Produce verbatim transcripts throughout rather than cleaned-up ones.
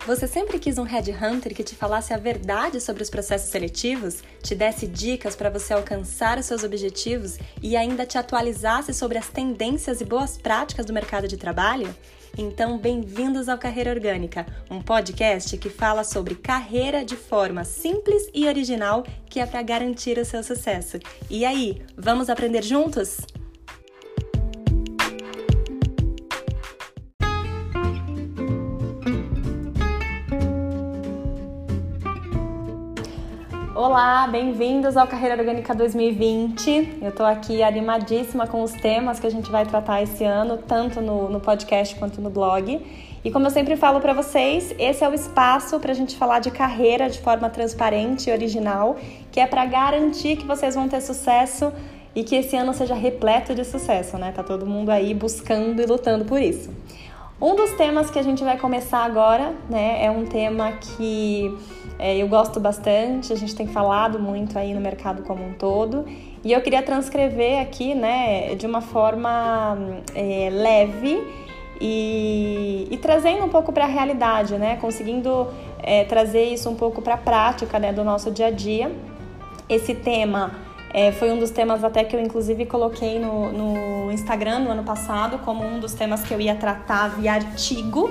Você sempre quis um headhunter que te falasse a verdade sobre os processos seletivos, te desse dicas para você alcançar os seus objetivos e ainda te atualizasse sobre as tendências e boas práticas do mercado de trabalho? Então, bem-vindos ao Carreira Orgânica, um podcast que fala sobre carreira de forma simples e original que é para garantir o seu sucesso. E aí, vamos aprender juntos? Olá, bem-vindos ao Carreira Orgânica dois mil e vinte. Eu estou aqui animadíssima com os temas que a gente vai tratar esse ano, tanto no, no podcast quanto no blog. E como eu sempre falo para vocês, esse é o espaço para a gente falar de carreira de forma transparente e original, que é para garantir que vocês vão ter sucesso e que esse ano seja repleto de sucesso, né? Tá todo mundo aí buscando e lutando por isso. Um dos temas que a gente vai começar agora, né, é um tema que é, eu gosto bastante, a gente tem falado muito aí no mercado como um todo, e eu queria transcrever aqui, né, de uma forma é, leve e, e trazendo um pouco para a realidade, né, conseguindo é, trazer isso um pouco para a prática, né, do nosso dia a dia. Esse tema É, foi um dos temas até que eu inclusive coloquei no, no Instagram no ano passado como um dos temas que eu ia tratar via artigo,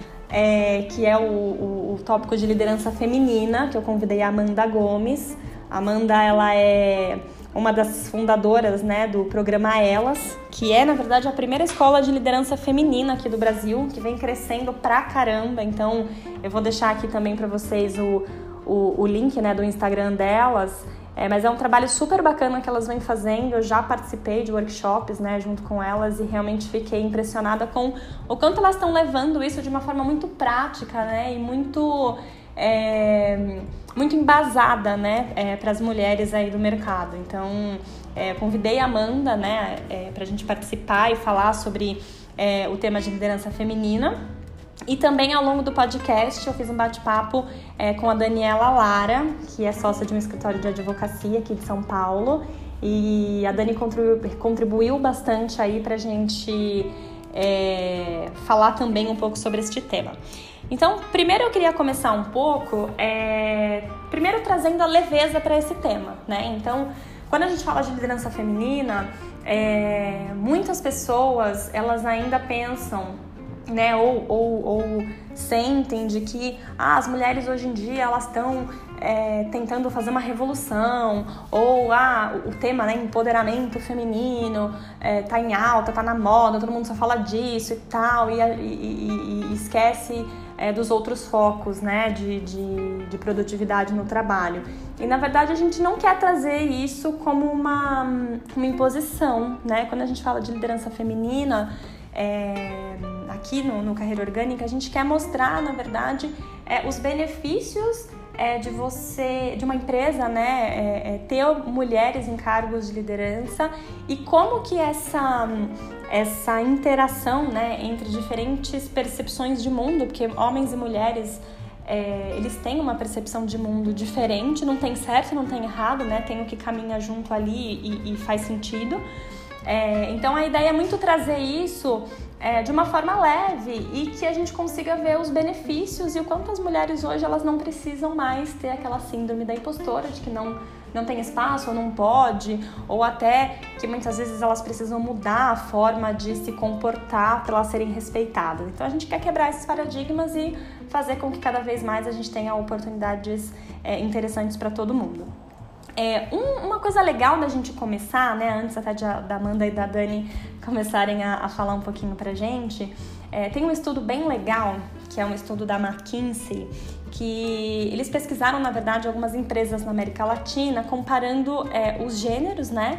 é, que é o, o, o tópico de liderança feminina, que eu convidei a Amanda Gomes. A Amanda, ela é uma das fundadoras, né, do programa Elas, que é, na verdade, a primeira escola de liderança feminina aqui do Brasil, que vem crescendo pra caramba. Então, eu vou deixar aqui também para vocês o, o, o link, né, do Instagram delas. É, mas é um trabalho super bacana que elas vêm fazendo. Eu já participei de workshops, né, junto com elas, e realmente fiquei impressionada com o quanto elas estão levando isso de uma forma muito prática, né, e muito, é, muito embasada, né, é, para as mulheres aí do mercado. Então, é, convidei a Amanda, né, é, para a gente participar e falar sobre é, o tema de liderança feminina. E também ao longo do podcast eu fiz um bate-papo é, com a Daniela Lara, que é sócia de um escritório de advocacia aqui de São Paulo. E a Dani contribuiu, contribuiu bastante aí pra gente é, falar também um pouco sobre este tema. Então, primeiro eu queria começar um pouco, é, primeiro trazendo a leveza para esse tema, né? Então, quando a gente fala de liderança feminina, é, muitas pessoas, elas ainda pensam, né, ou, ou, ou sentem de que ah, as mulheres hoje em dia elas estão é, tentando fazer uma revolução, ou ah, o tema, né, empoderamento feminino é, tá em alta, tá na moda, todo mundo só fala disso e tal, e, e, e, e esquece é, dos outros focos, né, de, de, de produtividade no trabalho. E na verdade a gente não quer trazer isso como uma, uma imposição, né? Quando a gente fala de liderança feminina, é, aqui no, no Carreira Orgânica, a gente quer mostrar, na verdade, é, os benefícios é, de você, de uma empresa, né, é, é, ter mulheres em cargos de liderança e como que essa, essa interação, né, entre diferentes percepções de mundo, porque homens e mulheres, é, eles têm uma percepção de mundo diferente, não tem certo, não tem errado, né, tem o que caminha junto ali e, e faz sentido. É, então a ideia é muito trazer isso é, de uma forma leve e que a gente consiga ver os benefícios e o quanto as mulheres hoje elas não precisam mais ter aquela síndrome da impostora, de que não, não tem espaço ou não pode, ou até que muitas vezes elas precisam mudar a forma de se comportar para elas serem respeitadas. Então a gente quer quebrar esses paradigmas e fazer com que cada vez mais a gente tenha oportunidades é, interessantes para todo mundo. É, um, uma coisa legal da gente começar, né, antes até de, da Amanda e da Dani começarem a, a falar um pouquinho pra gente, é, tem um estudo bem legal, que é um estudo da McKinsey, que eles pesquisaram, na verdade, algumas empresas na América Latina, comparando é, os gêneros, né,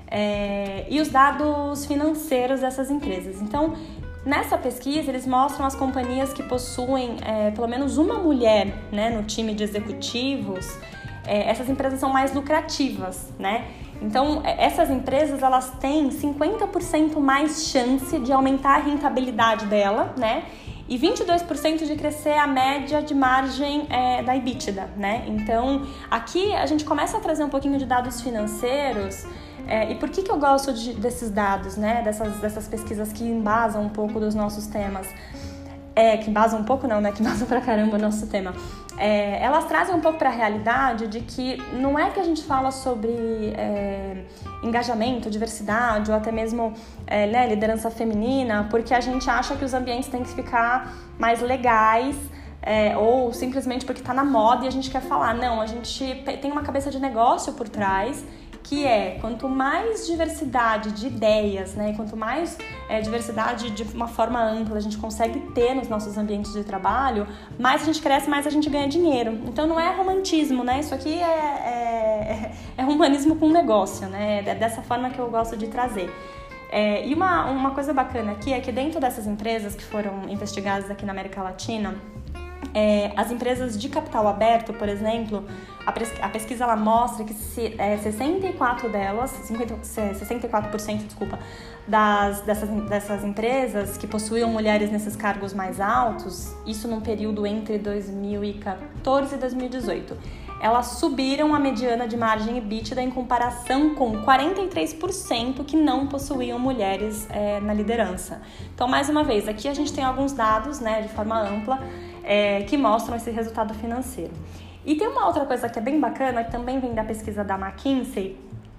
é, e os dados financeiros dessas empresas. Então, nessa pesquisa, eles mostram as companhias que possuem é, pelo menos uma mulher, né, no time de executivos. É, essas empresas são mais lucrativas, né? Então, essas empresas, elas têm cinquenta por cento mais chance de aumentar a rentabilidade dela, né? E vinte e dois por cento de crescer a média de margem é, da EBITDA, né? Então, aqui a gente começa a trazer um pouquinho de dados financeiros. É, e por que que eu gosto de, desses dados, né? Dessas, dessas pesquisas que embasam um pouco dos nossos temas? é, que embasam um pouco não, né, que embasam pra caramba o nosso tema, é, elas trazem um pouco para a realidade de que não é que a gente fala sobre é, engajamento, diversidade ou até mesmo é, né, liderança feminina, porque a gente acha que os ambientes têm que ficar mais legais, é, ou simplesmente porque está na moda e a gente quer falar. Não, a gente tem uma cabeça de negócio por trás, que é, quanto mais diversidade de ideias, né, quanto mais é, diversidade de uma forma ampla a gente consegue ter nos nossos ambientes de trabalho, mais a gente cresce, mais a gente ganha dinheiro. Então não é romantismo, né, isso aqui é, é, é humanismo com negócio, né, é dessa forma que eu gosto de trazer. É, e uma, uma coisa bacana aqui é que dentro dessas empresas que foram investigadas aqui na América Latina, É, as empresas de capital aberto, por exemplo, a, pres- a pesquisa ela mostra que se, é, sessenta e quatro delas, cinquenta, sessenta e quatro por cento, desculpa, das, dessas, dessas empresas que possuíam mulheres nesses cargos mais altos, isso num período entre dois mil e quatorze e dois mil e dezoito, elas subiram a mediana de margem EBITDA em comparação com quarenta e três por cento que não possuíam mulheres é, na liderança. Então, mais uma vez, aqui a gente tem alguns dados, né, de forma ampla, É, que mostram esse resultado financeiro. E tem uma outra coisa que é bem bacana, que também vem da pesquisa da McKinsey,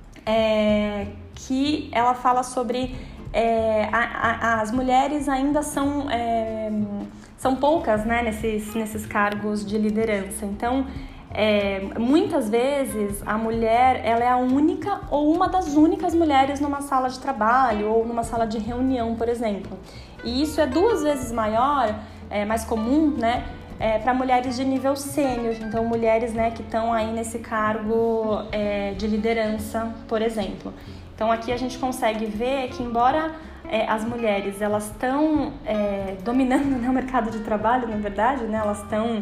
é, que ela fala sobre é, a, a, as mulheres ainda são, é, são poucas, né, nesses, nesses cargos de liderança. Então, é, muitas vezes a mulher ela é a única ou uma das únicas mulheres numa sala de trabalho ou numa sala de reunião, por exemplo. E isso é duas vezes maior, é mais comum, né, é, para mulheres de nível sênior, então mulheres, né, que estão aí nesse cargo é, de liderança, por exemplo. Então aqui a gente consegue ver que embora é, as mulheres elas estão é, dominando, né, o mercado de trabalho, na verdade, né, elas estão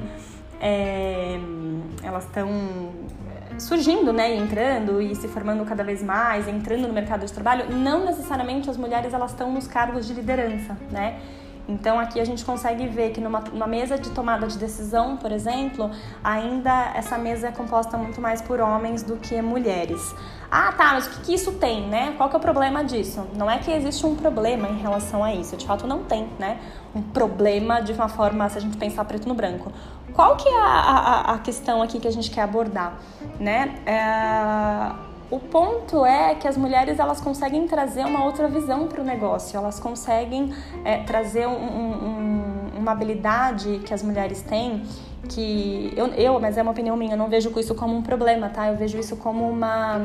é, elas estão surgindo, né, entrando e se formando cada vez mais, entrando no mercado de trabalho, não necessariamente as mulheres elas estão nos cargos de liderança, né? Então aqui a gente consegue ver que numa, numa mesa de tomada de decisão, por exemplo, ainda essa mesa é composta muito mais por homens do que mulheres. Ah, tá, mas o que, que isso tem, né? Qual que é o problema disso? Não é que existe um problema em relação a isso, de fato não tem, né? Um problema de uma forma, se a gente pensar preto no branco. Qual que é a, a, a questão aqui que a gente quer abordar, né? É... O ponto é que as mulheres elas conseguem trazer uma outra visão para o negócio, elas conseguem é, trazer um, um, uma habilidade que as mulheres têm, que eu, eu, mas é uma opinião minha, eu não vejo isso como um problema, tá? Eu vejo isso como uma,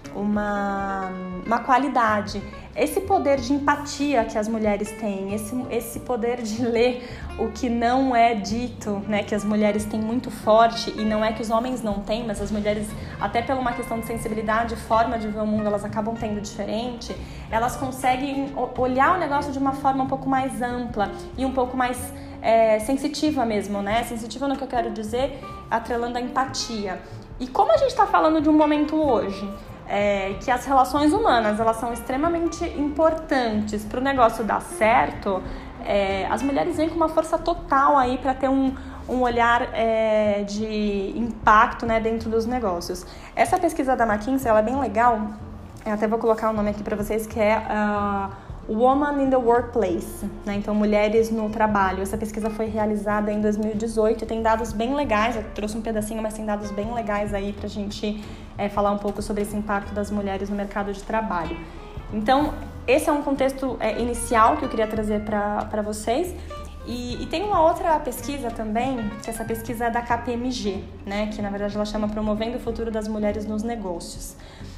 uma, uma qualidade. Esse poder de empatia que as mulheres têm, esse, esse poder de ler o que não é dito, né, que as mulheres têm muito forte, e não é que os homens não têm, mas as mulheres, até por uma questão de sensibilidade, forma de ver o mundo, elas acabam tendo diferente, elas conseguem olhar o negócio de uma forma um pouco mais ampla e um pouco mais é, sensitiva mesmo, né? Sensitiva no que eu quero dizer, atrelando a empatia. E como a gente está falando de um momento hoje, É, que as relações humanas elas são extremamente importantes para o negócio dar certo, é, as mulheres vêm com uma força total aí para ter um, um olhar é, de impacto, né, dentro dos negócios. Essa pesquisa da McKinsey ela é bem legal, eu até vou colocar o nome aqui para vocês, que é uh, Woman in the Workplace, né? Então mulheres no trabalho. Essa pesquisa foi realizada em dois mil e dezoito e tem dados bem legais, eu trouxe um pedacinho, mas tem dados bem legais aí pra gente é, falar um pouco sobre esse impacto das mulheres no mercado de trabalho. Então esse é um contexto é, inicial que eu queria trazer para vocês. E, e tem uma outra pesquisa também, que essa pesquisa é da K P M G, né? Que na verdade ela chama Promovendo o Futuro das Mulheres nos Negócios.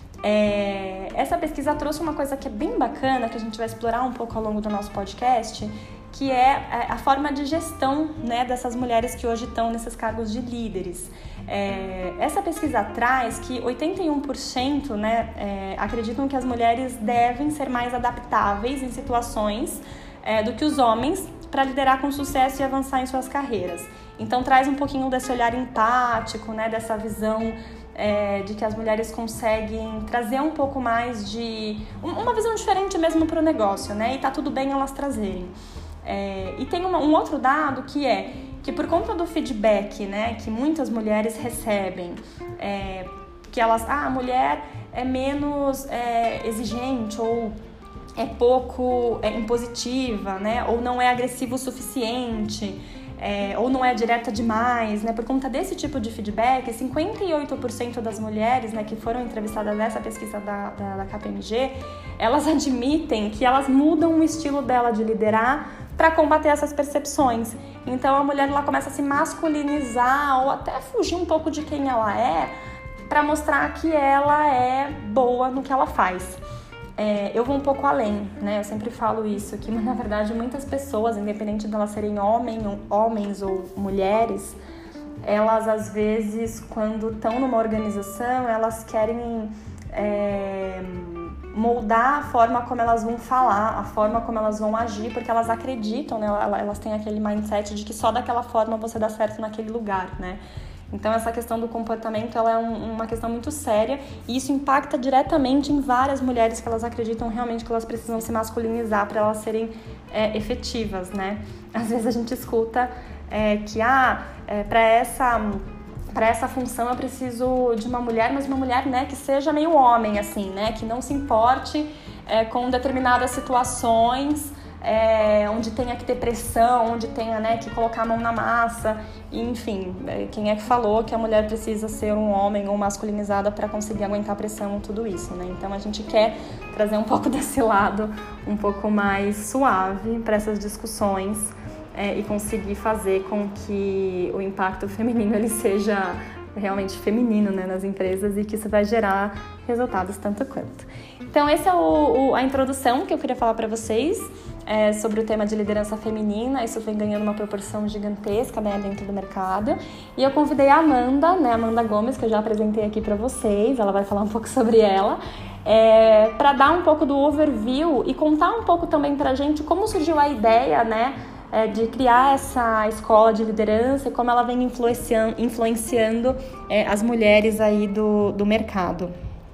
É, essa pesquisa trouxe uma coisa que é bem bacana, que a gente vai explorar um pouco ao longo do nosso podcast, que é a forma de gestão, né, dessas mulheres que hoje estão nesses cargos de líderes. É, essa pesquisa traz que oitenta e um por cento, né, é, acreditam que as mulheres devem ser mais adaptáveis em situações é, do que os homens para liderar com sucesso e avançar em suas carreiras. Então traz um pouquinho desse olhar empático, né, dessa visão É, de que as mulheres conseguem trazer um pouco mais de... uma visão diferente mesmo para o negócio, né? E tá tudo bem elas trazerem. É, e tem uma, um outro dado que é que por conta do feedback, né, que muitas mulheres recebem, é, que elas... Ah, a mulher é menos é, exigente ou é pouco é, impositiva, né? Ou não é agressivo o suficiente, é, ou não é direta demais, né? Por conta desse tipo de feedback, cinquenta e oito por cento das mulheres, né, que foram entrevistadas nessa pesquisa da, da, da K P M G, elas admitem que elas mudam o estilo dela de liderar para combater essas percepções. Então a mulher ela começa a se masculinizar ou até fugir um pouco de quem ela é para mostrar que ela é boa no que ela faz. É, eu vou um pouco além, né? Eu sempre falo isso, que na verdade muitas pessoas, independente de elas serem homem, homens ou mulheres, elas às vezes, quando estão numa organização, elas querem é, moldar a forma como elas vão falar, a forma como elas vão agir, porque elas acreditam, né? Elas têm aquele mindset de que só daquela forma você dá certo naquele lugar, né? Então essa questão do comportamento ela é um, uma questão muito séria e isso impacta diretamente em várias mulheres que elas acreditam realmente que elas precisam se masculinizar para elas serem é, efetivas, né? Às vezes a gente escuta é, que ah, é, para essa, para essa função eu preciso de uma mulher, mas uma mulher, né, que seja meio homem, assim, né? Que não se importe é, com determinadas situações, É, onde tenha que ter pressão, onde tenha, né, que colocar a mão na massa, enfim, quem é que falou que a mulher precisa ser um homem ou masculinizada para conseguir aguentar a pressão e tudo isso, né? Então a gente quer trazer um pouco desse lado um pouco mais suave para essas discussões é, e conseguir fazer com que o impacto feminino ele seja realmente feminino, né, nas empresas e que isso vai gerar resultados tanto quanto. Então essa é o, o, a introdução que eu queria falar para vocês é, sobre o tema de liderança feminina. Isso vem ganhando uma proporção gigantesca, né, dentro do mercado. E eu convidei a Amanda, né, Amanda Gomes, que eu já apresentei aqui para vocês, ela vai falar um pouco sobre ela, é, para dar um pouco do overview e contar um pouco também pra gente como surgiu a ideia, né, É, de criar essa escola de liderança e como ela vem influenciando, influenciando é, as mulheres aí do, do mercado.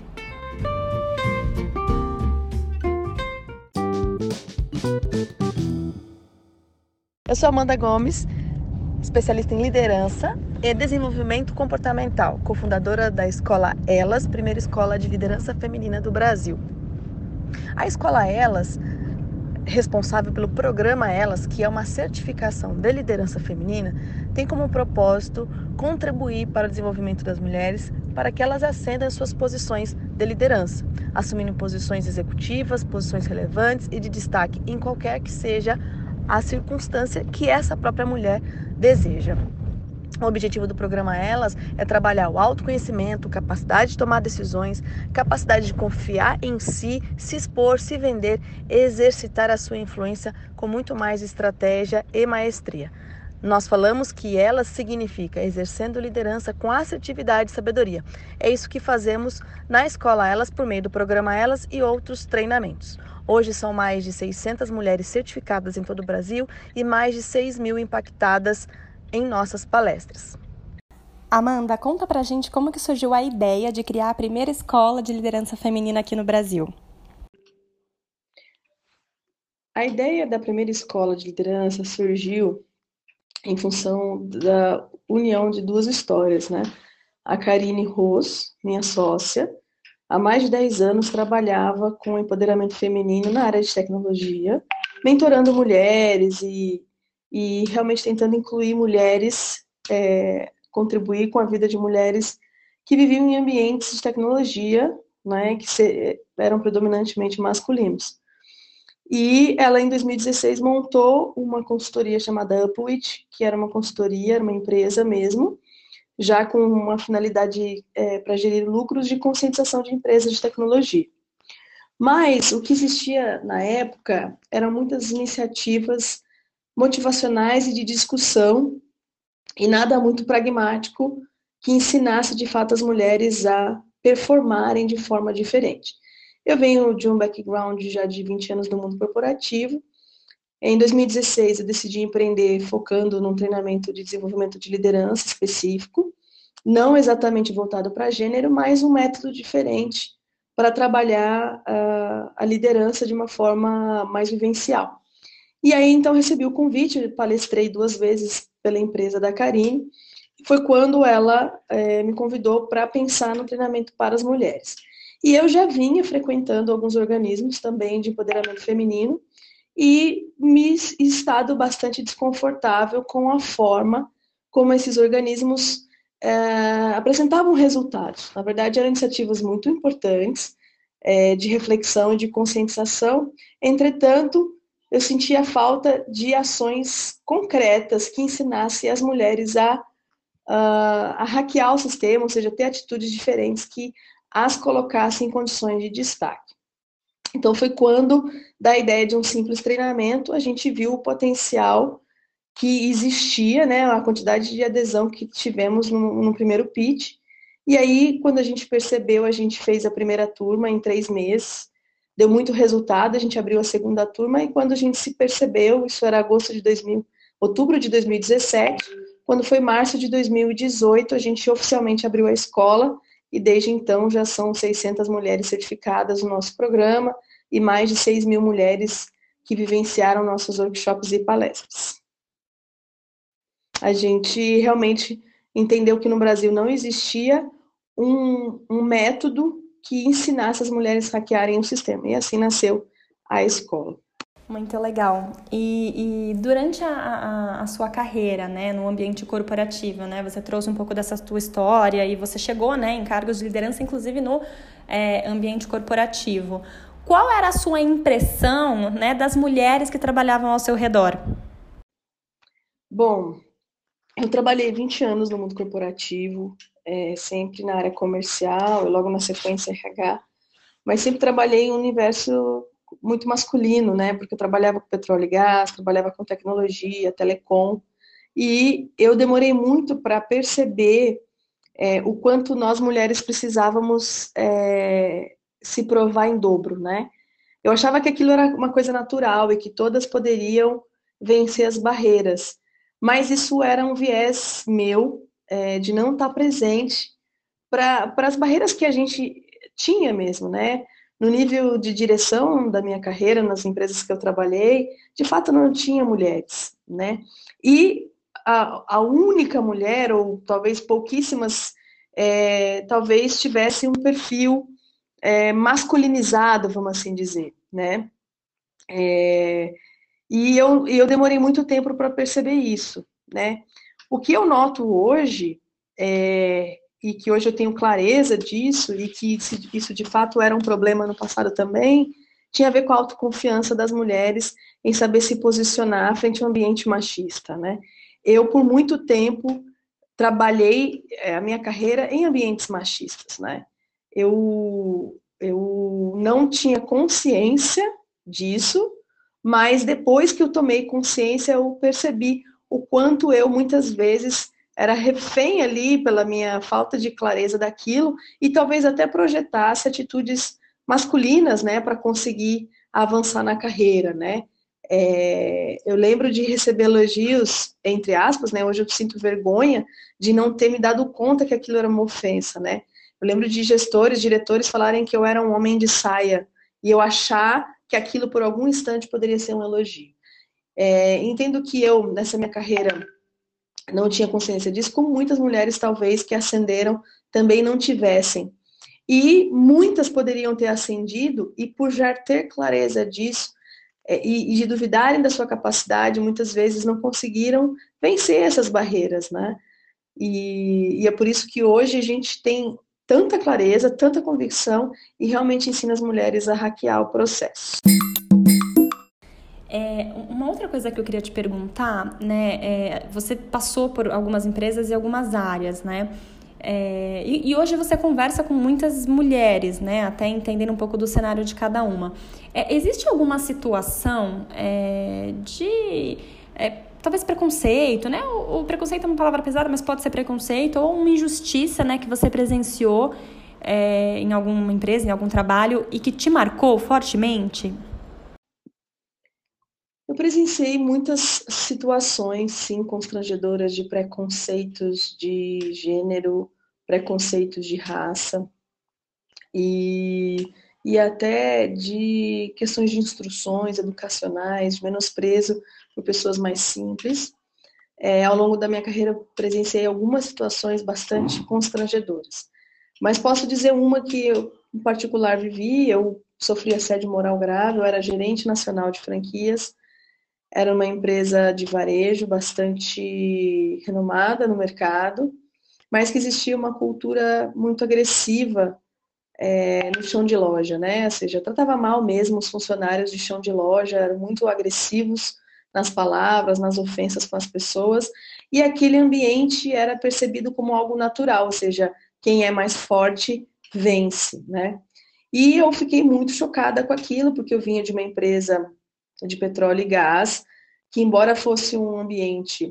Eu sou Amanda Gomes, especialista em liderança e desenvolvimento comportamental, cofundadora da Escola Elas, primeira escola de liderança feminina do Brasil. A Escola Elas, responsável pelo programa Elas, que é uma certificação de liderança feminina, tem como propósito contribuir para o desenvolvimento das mulheres para que elas ascendam suas posições de liderança, assumindo posições executivas, posições relevantes e de destaque em qualquer que seja a circunstância que essa própria mulher deseja. O objetivo do programa Elas é trabalhar o autoconhecimento, capacidade de tomar decisões, capacidade de confiar em si, se expor, se vender, exercitar a sua influência com muito mais estratégia e maestria. Nós falamos que Elas significa exercendo liderança com assertividade e sabedoria. É isso que fazemos na Escola Elas por meio do programa Elas e outros treinamentos. Hoje são mais de seiscentas mulheres certificadas em todo o Brasil e mais de seis mil impactadas em nossas palestras. Amanda, conta pra gente como que surgiu a ideia de criar a primeira escola de liderança feminina aqui no Brasil. A ideia da primeira escola de liderança surgiu em função da união de duas histórias, né? A Karine Ros, minha sócia, há mais de dez anos trabalhava com empoderamento feminino na área de tecnologia, mentorando mulheres e e realmente tentando incluir mulheres, é, contribuir com a vida de mulheres que viviam em ambientes de tecnologia, né, que se, eram predominantemente masculinos. E ela, em dois mil e dezesseis, montou uma consultoria chamada Upwitch, que era uma consultoria, era uma empresa mesmo, já com uma finalidade é, para gerir lucros de conscientização de empresas de tecnologia. Mas o que existia na época eram muitas iniciativas motivacionais e de discussão, e nada muito pragmático que ensinasse de fato as mulheres a performarem de forma diferente. Eu venho de um background já de vinte anos no mundo corporativo. Em dois mil e dezesseis eu decidi empreender focando num treinamento de desenvolvimento de liderança específico, não exatamente voltado para gênero, mas um método diferente para trabalhar uh, a liderança de uma forma mais vivencial. E aí, então, recebi o convite, palestrei duas vezes pela empresa da Karine, foi quando ela é, me convidou para pensar no treinamento para as mulheres. E eu já vinha frequentando alguns organismos também de empoderamento feminino e me estado bastante desconfortável com a forma como esses organismos é, apresentavam resultados. Na verdade, eram iniciativas muito importantes, é, de reflexão e de conscientização. Entretanto, eu sentia falta de ações concretas que ensinassem as mulheres a, a, a hackear o sistema, ou seja, ter atitudes diferentes que as colocassem em condições de destaque. Então, foi quando, da ideia de um simples treinamento, a gente viu o potencial que existia, né, a quantidade de adesão que tivemos no, no primeiro pitch. E aí, quando a gente percebeu, a gente fez a primeira turma em três meses, deu muito resultado, a gente abriu a segunda turma, e quando a gente se percebeu, isso era agosto de dois mil, outubro de dois mil e dezessete, quando foi março de dois mil e dezoito, a gente oficialmente abriu a escola, e desde então já são seiscentas mulheres certificadas no nosso programa, e mais de seis mil mulheres que vivenciaram nossos workshops e palestras. A gente realmente entendeu que no Brasil não existia um, um método que ensinasse as mulheres a hackearem o sistema. E assim nasceu a escola. Muito legal. E, e durante a, a, a sua carreira, né, no ambiente corporativo, né, você trouxe um pouco dessa tua história e você chegou, né, em cargos de liderança, inclusive no é, ambiente corporativo. Qual era a sua impressão, né, das mulheres que trabalhavam ao seu redor? Bom, eu trabalhei vinte anos no mundo corporativo, é, sempre na área comercial, e logo na sequência R H, mas sempre trabalhei em um universo muito masculino, né? Porque eu trabalhava com petróleo e gás, trabalhava com tecnologia, telecom, e eu demorei muito para perceber é, o quanto nós mulheres precisávamos é, se provar em dobro, né? Eu achava que aquilo era uma coisa natural e que todas poderiam vencer as barreiras, mas isso era um viés meu é, de não estar presente para as barreiras que a gente tinha mesmo, né? No nível de direção da minha carreira, nas empresas que eu trabalhei, de fato não tinha mulheres, né? E a, a única mulher, ou talvez pouquíssimas, é, talvez tivesse um perfil é, masculinizado, vamos assim dizer, né? É, e eu, eu demorei muito tempo para perceber isso, né? O que eu noto hoje, é, e que hoje eu tenho clareza disso, e que isso de fato era um problema no passado também, tinha a ver com a autoconfiança das mulheres em saber se posicionar frente ao ambiente machista, né? Eu, por muito tempo, trabalhei é, a minha carreira em ambientes machistas, né? Eu, eu não tinha consciência disso, mas depois que eu tomei consciência, eu percebi o quanto eu, muitas vezes, era refém ali pela minha falta de clareza daquilo e talvez até projetasse atitudes masculinas, né, para conseguir avançar na carreira, né. É, eu lembro de receber elogios, entre aspas, né, hoje eu sinto vergonha de não ter me dado conta que aquilo era uma ofensa, né. Eu lembro de gestores, diretores falarem que eu era um homem de saia e eu achar que aquilo por algum instante poderia ser um elogio. É, entendo que eu, nessa minha carreira, não tinha consciência disso, como muitas mulheres, talvez, que ascenderam, também não tivessem. E muitas poderiam ter ascendido, e por já ter clareza disso, é, e, e de duvidarem da sua capacidade, muitas vezes não conseguiram vencer essas barreiras, né? E, e é por isso que hoje a gente tem tanta clareza, tanta convicção, e realmente ensina as mulheres a hackear o processo. É, uma outra coisa que eu queria te perguntar, né, é, você passou por algumas empresas e algumas áreas, né, é, e, e hoje você conversa com muitas mulheres, né, até entendendo um pouco do cenário de cada uma. É, existe alguma situação é, de, é, talvez preconceito, né, o, o preconceito é uma palavra pesada, mas pode ser preconceito, ou uma injustiça, né, que você presenciou é, em alguma empresa, em algum trabalho, e que te marcou fortemente? Eu presenciei muitas situações, sim, constrangedoras de preconceitos de gênero, preconceitos de raça e, e até de questões de instruções educacionais, de menosprezo por pessoas mais simples. É, ao longo da minha carreira, presenciei algumas situações bastante constrangedoras. Mas posso dizer uma que eu em particular vivi. Eu sofri assédio moral grave, eu era gerente nacional de franquias, era uma empresa de varejo bastante renomada no mercado, mas que existia uma cultura muito agressiva é, no chão de loja, né? Ou seja, tratava mal mesmo os funcionários de chão de loja, eram muito agressivos nas palavras, nas ofensas com as pessoas, e aquele ambiente era percebido como algo natural, ou seja, quem é mais forte vence, né? E eu fiquei muito chocada com aquilo, porque eu vinha de uma empresa de petróleo e gás, que embora fosse um ambiente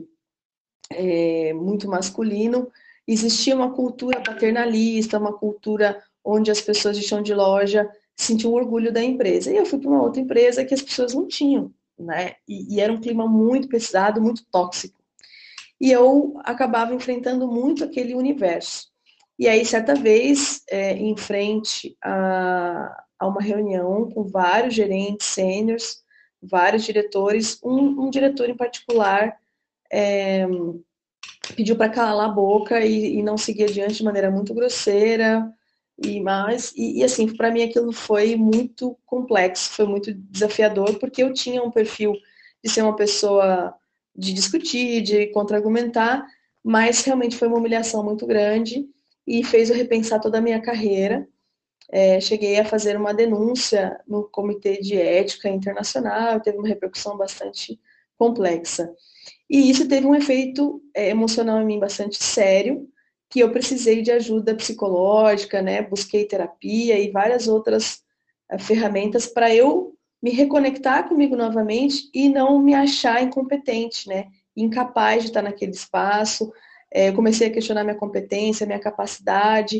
é, muito masculino, existia uma cultura paternalista, uma cultura onde as pessoas de chão de loja sentiam orgulho da empresa. E eu fui para uma outra empresa que as pessoas não tinham, né? E, e era um clima muito pesado, muito tóxico. E eu acabava enfrentando muito aquele universo. E aí, certa vez, é, em frente a, a uma reunião com vários gerentes sêniores, vários diretores, um, um diretor em particular é, pediu para calar a boca e, e não seguir adiante de maneira muito grosseira e mais e, e assim, para mim aquilo foi muito complexo, foi muito desafiador, porque eu tinha um perfil de ser uma pessoa de discutir, de contra-argumentar, mas realmente foi uma humilhação muito grande e fez eu repensar toda a minha carreira. É, cheguei a fazer uma denúncia no Comitê de Ética Internacional, teve uma repercussão bastante complexa. E isso teve um efeito é, emocional em mim bastante sério, que eu precisei de ajuda psicológica, né? Busquei terapia e várias outras é, ferramentas para eu me reconectar comigo novamente e não me achar incompetente, né? Incapaz de estar naquele espaço. É, eu comecei a questionar minha competência, minha capacidade.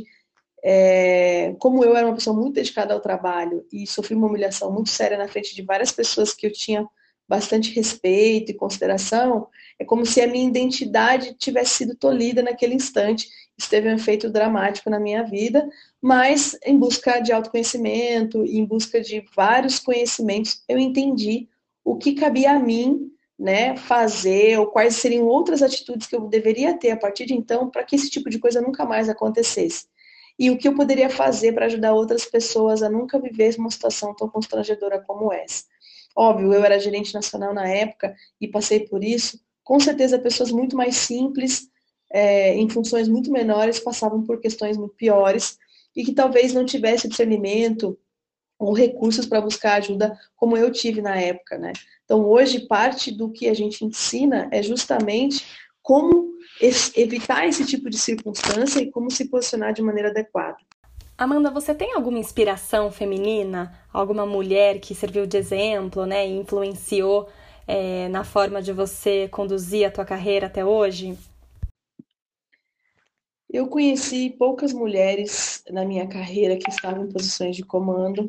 É, como eu era uma pessoa muito dedicada ao trabalho e sofri uma humilhação muito séria na frente de várias pessoas que eu tinha bastante respeito e consideração, é como se a minha identidade tivesse sido tolhida naquele instante. Isso teve um efeito dramático na minha vida, mas em busca de autoconhecimento, em busca de vários conhecimentos, eu entendi o que cabia a mim, né, fazer, ou quais seriam outras atitudes que eu deveria ter a partir de então para que esse tipo de coisa nunca mais acontecesse. E o que eu poderia fazer para ajudar outras pessoas a nunca viver uma situação tão constrangedora como essa. Óbvio, eu era gerente nacional na época e passei por isso. Com certeza, pessoas muito mais simples, é, em funções muito menores, passavam por questões muito piores e que talvez não tivesse discernimento ou recursos para buscar ajuda como eu tive na época, né? Então, hoje, parte do que a gente ensina é justamente como evitar esse tipo de circunstância e como se posicionar de maneira adequada. Amanda, você tem alguma inspiração feminina? Alguma mulher que serviu de exemplo, né, e influenciou é, na forma de você conduzir a tua carreira até hoje? Eu conheci poucas mulheres na minha carreira que estavam em posições de comando.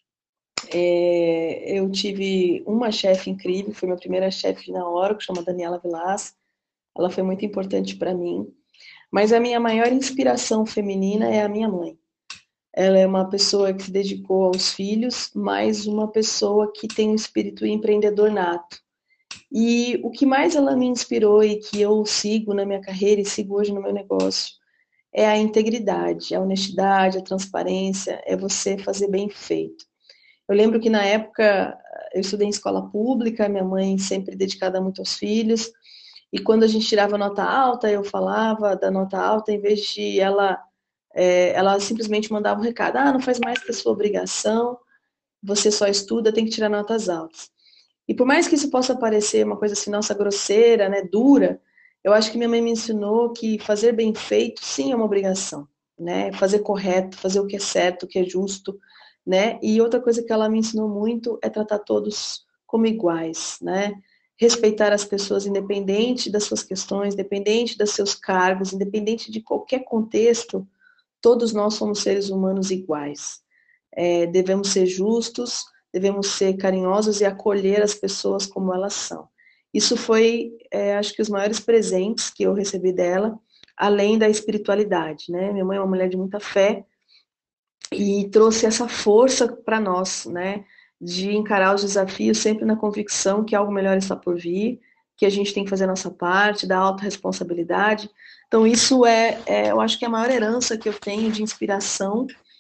É, eu tive uma chefe incrível, foi minha primeira chefe na Oracle, chama Daniela Vilas. Ela foi muito importante para mim. Mas a minha maior inspiração feminina é a minha mãe. Ela é uma pessoa que se dedicou aos filhos, mas uma pessoa que tem um espírito empreendedor nato. E o que mais ela me inspirou e que eu sigo na minha carreira e sigo hoje no meu negócio é a integridade, a honestidade, a transparência, é você fazer bem feito. Eu lembro que na época eu estudei em escola pública, minha mãe sempre dedicada muito aos filhos, e quando a gente tirava nota alta, eu falava da nota alta, em vez de ela, é, ela simplesmente mandava um recado, ah, não faz mais que a sua obrigação, você só estuda, tem que tirar notas altas. E por mais que isso possa parecer uma coisa assim, nossa, grosseira, né, dura, eu acho que minha mãe me ensinou que fazer bem feito, sim, é uma obrigação, né, fazer correto, fazer o que é certo, o que é justo, né, e outra coisa que ela me ensinou muito é tratar todos como iguais, né, respeitar as pessoas independente das suas questões, independente dos seus cargos, independente de qualquer contexto, todos nós somos seres humanos iguais. É, devemos ser justos, devemos ser carinhosos e acolher as pessoas como elas são. Isso foi, é, acho que, os maiores presentes que eu recebi dela, além da espiritualidade, né? Minha mãe é uma mulher de muita fé e trouxe essa força para nós, né? De encarar os desafios sempre na convicção que algo melhor está por vir, que a gente tem que fazer a nossa parte, da autorresponsabilidade. Então, isso é, é, eu acho que é a maior herança que eu tenho de inspiração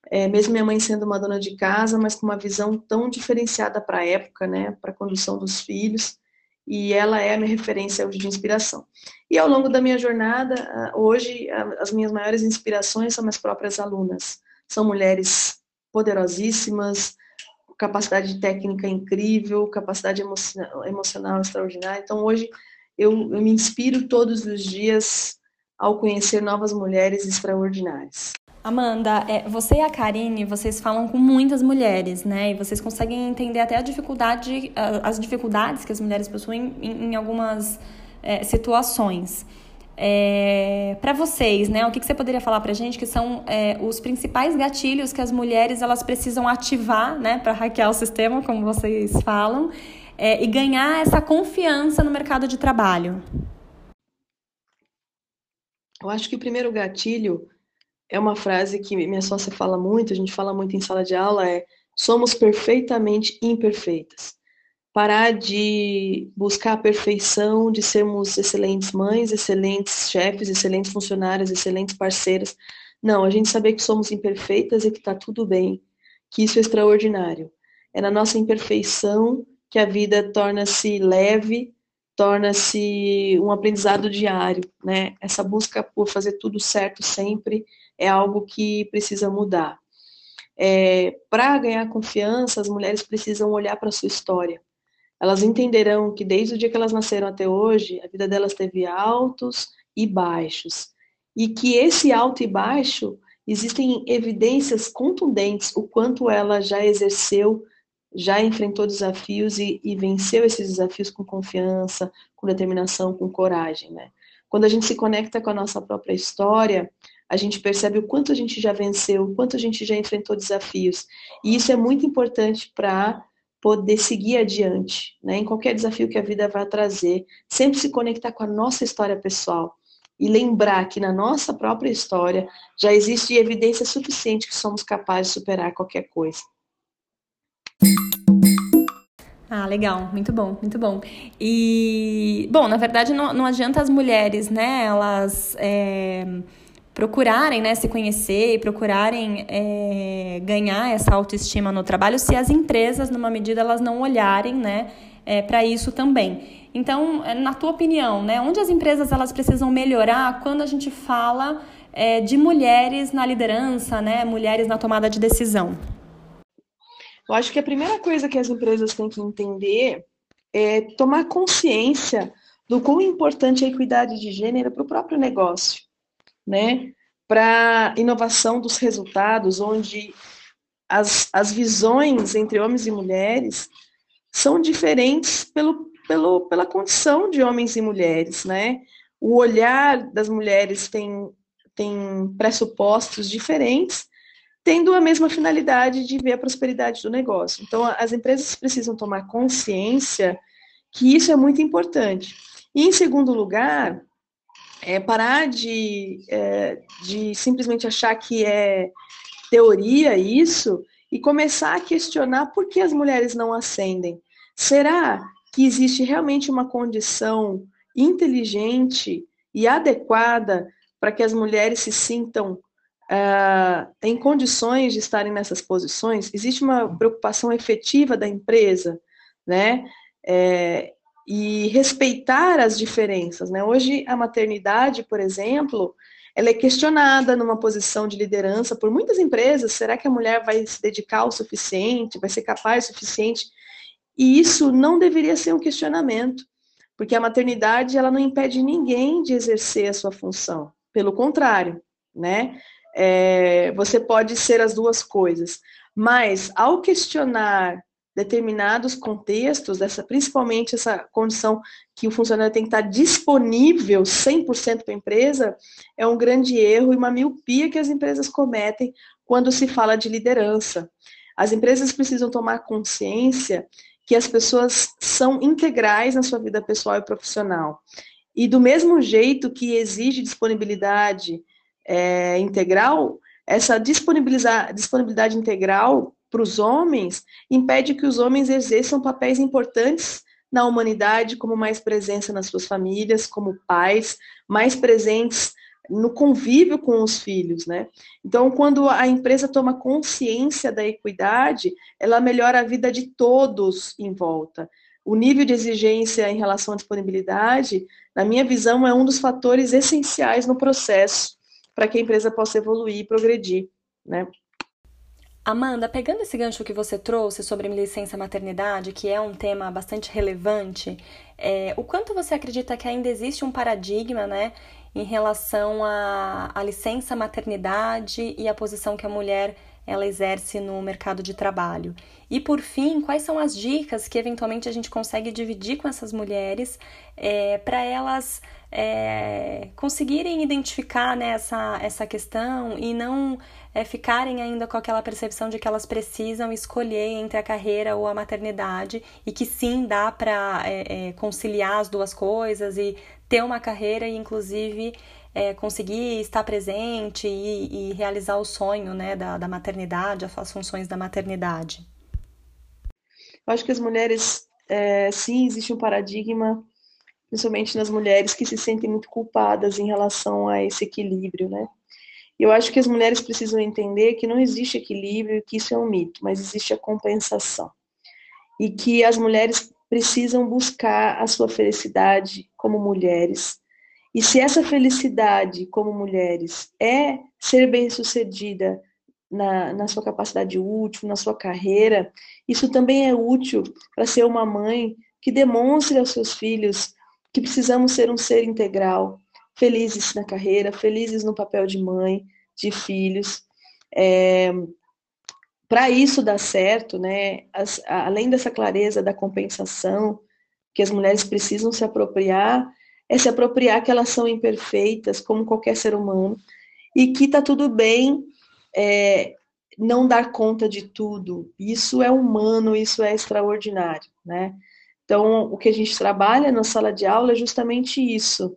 é, mesmo minha mãe sendo uma dona de casa, mas com uma visão tão diferenciada para a época, né, para a condução dos filhos, e ela é a minha referência hoje de inspiração. E ao longo da minha jornada, hoje, as minhas maiores inspirações são minhas próprias alunas. São mulheres poderosíssimas, capacidade técnica incrível, capacidade emocional, emocional extraordinária. Então, hoje, eu, eu me inspiro todos os dias ao conhecer novas mulheres extraordinárias. Amanda, é, você e a Karine, vocês falam com muitas mulheres, né? E vocês conseguem entender até a dificuldade, as dificuldades que as mulheres possuem em, em algumas é, situações. É, para vocês, né? O que, que você poderia falar pra gente que são é, os principais gatilhos que as mulheres elas precisam ativar, né? Para hackear o sistema, como vocês falam, é, e ganhar essa confiança no mercado de trabalho? Eu acho que o primeiro gatilho é uma frase que minha sócia fala muito, a gente fala muito em sala de aula, é: somos perfeitamente imperfeitas. Parar de buscar a perfeição, de sermos excelentes mães, excelentes chefes, excelentes funcionárias, excelentes parceiras. Não, a gente saber que somos imperfeitas e que está tudo bem, que isso é extraordinário. É na nossa imperfeição que a vida torna-se leve, torna-se um aprendizado diário, né? Essa busca por fazer tudo certo sempre é algo que precisa mudar. É, para ganhar confiança, as mulheres precisam olhar para a sua história. Elas entenderão que desde o dia que elas nasceram até hoje, a vida delas teve altos e baixos. E que esse alto e baixo, existem evidências contundentes o quanto ela já exerceu, já enfrentou desafios e, e venceu esses desafios com confiança, com determinação, com coragem, né? Quando a gente se conecta com a nossa própria história, a gente percebe o quanto a gente já venceu, o quanto a gente já enfrentou desafios. E isso é muito importante para poder seguir adiante, né? Em qualquer desafio que a vida vai trazer, sempre se conectar com a nossa história pessoal e lembrar que na nossa própria história já existe evidência suficiente que somos capazes de superar qualquer coisa. Ah, legal, muito bom, muito bom. E, bom, na verdade não, não adianta as mulheres, né, elas é, procurarem, né, se conhecer e procurarem é, ganhar essa autoestima no trabalho se as empresas, numa medida, elas não olharem, né, é, para isso também. Então, na tua opinião, né, onde as empresas elas precisam melhorar quando a gente fala é, de mulheres na liderança, né, mulheres na tomada de decisão? Eu acho que a primeira coisa que as empresas têm que entender é tomar consciência do quão importante é a equidade de gênero para o próprio negócio, né? Para a inovação dos resultados, onde as, as visões entre homens e mulheres são diferentes pelo, pelo, pela condição de homens e mulheres, né? O olhar das mulheres tem, tem pressupostos diferentes, tendo a mesma finalidade de ver a prosperidade do negócio. Então, as empresas precisam tomar consciência que isso é muito importante. E, em segundo lugar, é parar de, é, de simplesmente achar que é teoria isso e começar a questionar por que as mulheres não ascendem. Será que existe realmente uma condição inteligente e adequada para que as mulheres se sintam Uh, em condições de estarem nessas posições? Existe uma preocupação efetiva da empresa, né? É, e respeitar as diferenças, né? Hoje, a maternidade, por exemplo, ela é questionada numa posição de liderança por muitas empresas. Será que a mulher vai se dedicar o suficiente, vai ser capaz o suficiente? E isso não deveria ser um questionamento, porque a maternidade ela não impede ninguém de exercer a sua função. Pelo contrário, né? É, você pode ser as duas coisas, mas ao questionar determinados contextos, dessa, principalmente essa condição que o funcionário tem que estar disponível cem por cento para a empresa, é um grande erro e uma miopia que as empresas cometem quando se fala de liderança. As empresas precisam tomar consciência que as pessoas são integrais na sua vida pessoal e profissional. E do mesmo jeito que exige disponibilidade É, integral, essa disponibilidade integral para os homens impede que os homens exerçam papéis importantes na humanidade, como mais presença nas suas famílias, como pais, mais presentes no convívio com os filhos, né? Então, quando a empresa toma consciência da equidade, ela melhora a vida de todos em volta. O nível de exigência em relação à disponibilidade, na minha visão, é um dos fatores essenciais no processo para que a empresa possa evoluir e progredir, né? Amanda, pegando esse gancho que você trouxe sobre licença maternidade, que é um tema bastante relevante, é, o quanto você acredita que ainda existe um paradigma, né, em relação à, à licença maternidade e a posição que a mulher ela exerce no mercado de trabalho? E, por fim, quais são as dicas que, eventualmente, a gente consegue dividir com essas mulheres é, para elas é, conseguirem identificar, né, essa, essa questão e não é, ficarem ainda com aquela percepção de que elas precisam escolher entre a carreira ou a maternidade e que, sim, dá para é, é, conciliar as duas coisas e ter uma carreira e, inclusive, é, conseguir estar presente e, e realizar o sonho, né, da, da maternidade, as funções da maternidade? Eu acho que as mulheres, é, sim, existe um paradigma, principalmente nas mulheres que se sentem muito culpadas em relação a esse equilíbrio, né? Eu acho que as mulheres precisam entender que não existe equilíbrio e que isso é um mito, mas existe a compensação. E que as mulheres precisam buscar a sua felicidade como mulheres. E se essa felicidade como mulheres é ser bem-sucedida na, na sua capacidade útil, na sua carreira, isso também é útil para ser uma mãe que demonstre aos seus filhos que precisamos ser um ser integral, felizes na carreira, felizes no papel de mãe, de filhos. É, para isso dar certo, né, as, além dessa clareza da compensação, que as mulheres precisam se apropriar, é se apropriar que elas são imperfeitas, como qualquer ser humano, e que está tudo bem é, não dar conta de tudo. Isso é humano, isso é extraordinário, né? Então, o que a gente trabalha na sala de aula é justamente isso.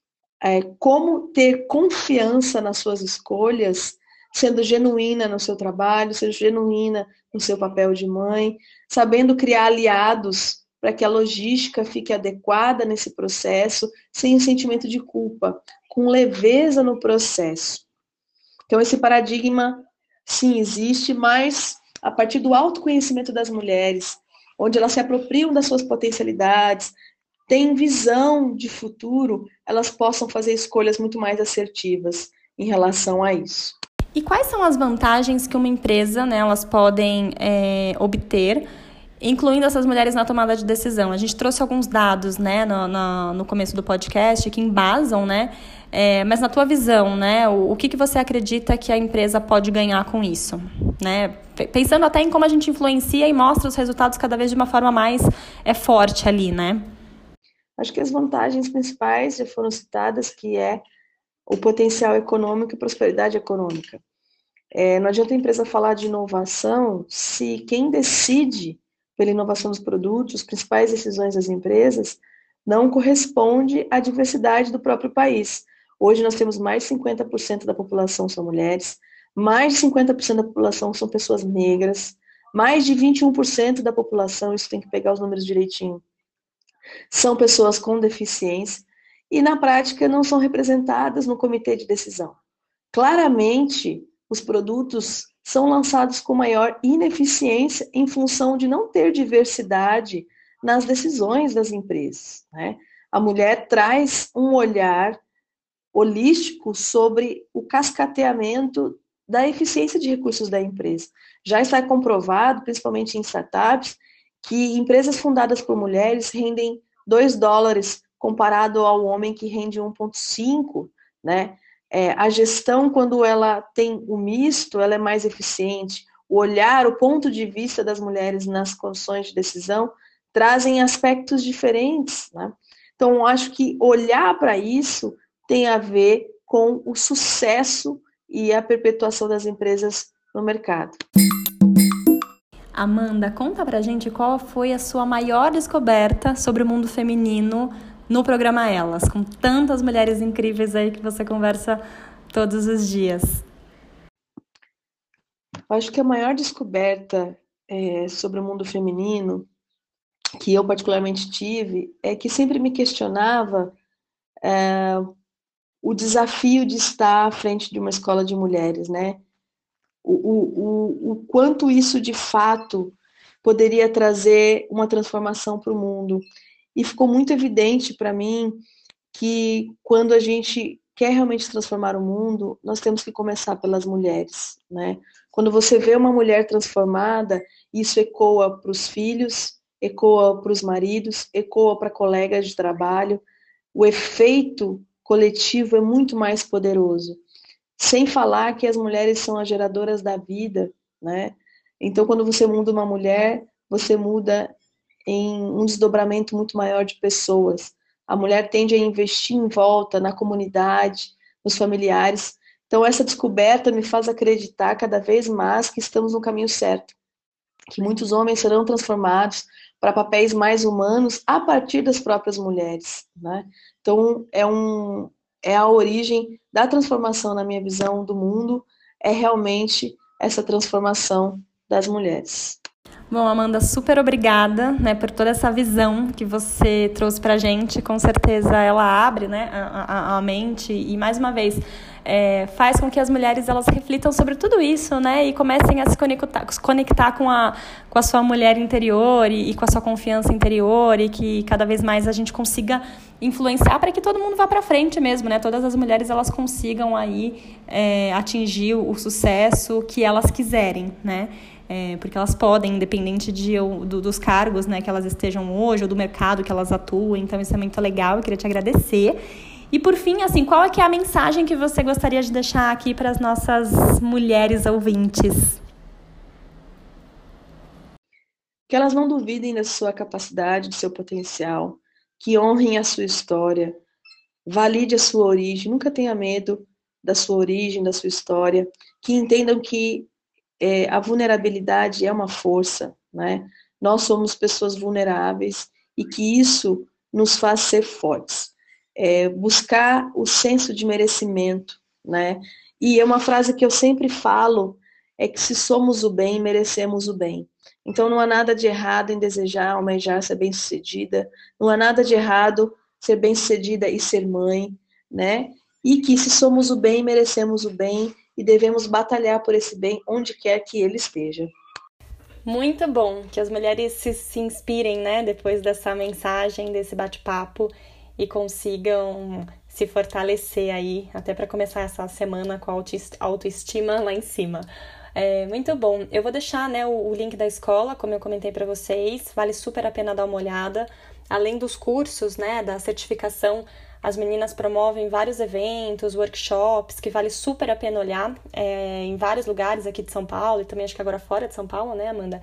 É, como ter confiança nas suas escolhas, sendo genuína no seu trabalho, sendo genuína no seu papel de mãe, sabendo criar aliados para que a logística fique adequada nesse processo, sem o sentimento de culpa, com leveza no processo. Então, esse paradigma, sim, existe, mas a partir do autoconhecimento das mulheres, onde elas se apropriam das suas potencialidades, têm visão de futuro, elas possam fazer escolhas muito mais assertivas em relação a isso. E quais são as vantagens que uma empresa, né, elas podem é, obter, incluindo essas mulheres na tomada de decisão? A gente trouxe alguns dados, né, no, no, no começo do podcast que embasam, né, é, mas na tua visão, né, o, o que, que você acredita que a empresa pode ganhar com isso? Né? Pensando até em como a gente influencia e mostra os resultados cada vez de uma forma mais é, forte ali, né? Acho que as vantagens principais já foram citadas, que é o potencial econômico e prosperidade econômica. É, não adianta a empresa falar de inovação se quem decide pela inovação dos produtos, as principais decisões das empresas, não corresponde à diversidade do próprio país. Hoje nós temos mais de cinquenta por cento da população são mulheres, mais de cinquenta por cento da população são pessoas negras, mais de vinte e um por cento da população, isso tem que pegar os números direitinho, são pessoas com deficiência e, na prática, não são representadas no comitê de decisão. Claramente, os produtos são lançados com maior ineficiência em função de não ter diversidade nas decisões das empresas, né? A mulher traz um olhar holístico sobre o cascateamento da eficiência de recursos da empresa. Já está comprovado, principalmente em startups, que empresas fundadas por mulheres rendem dois dólares comparado ao homem que rende um vírgula cinco, né? É, a gestão, quando ela tem o misto, ela é mais eficiente. O olhar, o ponto de vista das mulheres nas condições de decisão trazem aspectos diferentes, né? Então, acho que olhar para isso tem a ver com o sucesso e a perpetuação das empresas no mercado. Amanda, conta pra gente qual foi a sua maior descoberta sobre o mundo feminino no programa Elas, com tantas mulheres incríveis aí que você conversa todos os dias. Acho que a maior descoberta é, sobre o mundo feminino, que eu particularmente tive, é que sempre me questionava é, o desafio de estar à frente de uma escola de mulheres, né? O, o, o, o quanto isso de fato poderia trazer uma transformação para o mundo. E ficou muito evidente para mim que quando a gente quer realmente transformar o mundo, nós temos que começar pelas mulheres, né? Quando você vê uma mulher transformada, isso ecoa para os filhos, ecoa para os maridos, ecoa para colegas de trabalho. O efeito coletivo é muito mais poderoso. Sem falar que as mulheres são as geradoras da vida, né? Então, quando você muda uma mulher, você muda em um desdobramento muito maior de pessoas. A mulher tende a investir em volta, na comunidade, nos familiares. Então, essa descoberta me faz acreditar cada vez mais que estamos no caminho certo, que muitos homens serão transformados para papéis mais humanos a partir das próprias mulheres, né? Então, é, um, é a origem da transformação na minha visão do mundo, é realmente essa transformação das mulheres. Bom, Amanda, super obrigada, né, por toda essa visão que você trouxe pra gente. Com certeza ela abre, né, a, a, a mente e, mais uma vez, é, faz com que as mulheres elas reflitam sobre tudo isso, né, e comecem a se conectar, se conectar com, a, com a sua mulher interior e, e com a sua confiança interior, e que cada vez mais a gente consiga influenciar para que todo mundo vá para frente mesmo, né, todas as mulheres elas consigam aí é, atingir o sucesso que elas quiserem, né. É, porque elas podem, independente de, do, dos cargos, né, que elas estejam hoje, ou do mercado que elas atuam. Então isso é muito legal, eu queria te agradecer. E por fim, assim, qual é, que é a mensagem que você gostaria de deixar aqui para as nossas mulheres ouvintes? Que elas não duvidem da sua capacidade, do seu potencial, que honrem a sua história, valide a sua origem, nunca tenha medo da sua origem, da sua história, que entendam que É, a vulnerabilidade é uma força, né? Nós somos pessoas vulneráveis e que isso nos faz ser fortes. É, buscar o senso de merecimento, né? E é uma frase que eu sempre falo, é que se somos o bem, merecemos o bem. Então não há nada de errado em desejar, almejar ser bem-sucedida, não há nada de errado ser bem-sucedida e ser mãe, né? E que se somos o bem, merecemos o bem, e devemos batalhar por esse bem onde quer que ele esteja. Muito bom, que as mulheres se, se inspirem, né, depois dessa mensagem, desse bate-papo, e consigam se fortalecer aí, até para começar essa semana com a autoestima lá em cima. É, muito bom. Eu vou deixar, né, o, o link da escola, como eu comentei para vocês, vale super a pena dar uma olhada. Além dos cursos, né, da certificação, as meninas promovem vários eventos, workshops, que vale super a pena olhar, é, em vários lugares aqui de São Paulo, e também acho que agora fora de São Paulo, né, Amanda?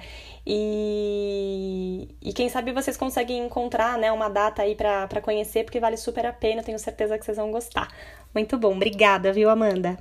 E, e quem sabe vocês conseguem encontrar, né, uma data aí pra, pra conhecer, porque vale super a pena, tenho certeza que vocês vão gostar. Muito bom, obrigada, viu, Amanda?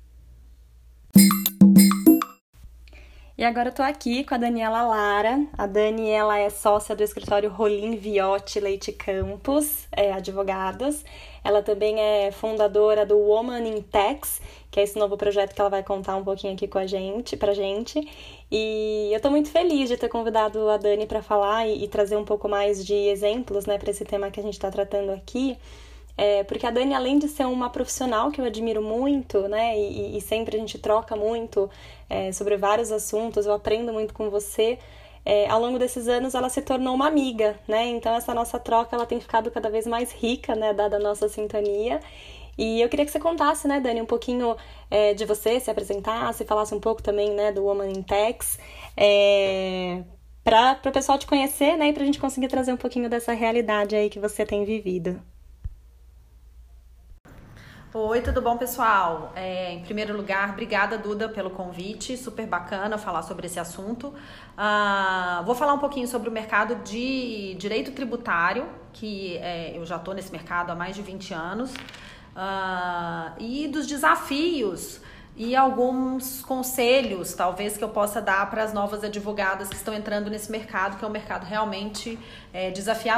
E agora eu tô aqui com a Daniela Lara. A Dani, ela é sócia do escritório Rolim Viotti Leite Campos, é, advogados. Ela também é fundadora do Woman in Tax, que é esse novo projeto que ela vai contar um pouquinho aqui com a gente, pra gente. E eu tô muito feliz de ter convidado a Dani para falar e, e trazer um pouco mais de exemplos, né, para esse tema que a gente tá tratando aqui. É, porque a Dani, além de ser uma profissional que eu admiro muito, né, e, e sempre a gente troca muito é, sobre vários assuntos, eu aprendo muito com você, é, ao longo desses anos ela se tornou uma amiga, né, então essa nossa troca ela tem ficado cada vez mais rica, né, dada a nossa sintonia. E eu queria que você contasse, né, Dani, um pouquinho é, de você, se apresentasse, falasse um pouco também, né, do Woman in Tax, é, para o pessoal te conhecer, né, e para a gente conseguir trazer um pouquinho dessa realidade aí que você tem vivido. Oi, tudo bom, pessoal? É, em primeiro lugar, obrigada, Duda, pelo convite, super bacana falar sobre esse assunto. Uh, vou falar um pouquinho sobre o mercado de direito tributário, que é, eu já estou nesse mercado há mais de vinte anos, uh, e dos desafios e alguns conselhos, talvez, que eu possa dar para as novas advogadas que estão entrando nesse mercado, que é um mercado realmente é, desafiador.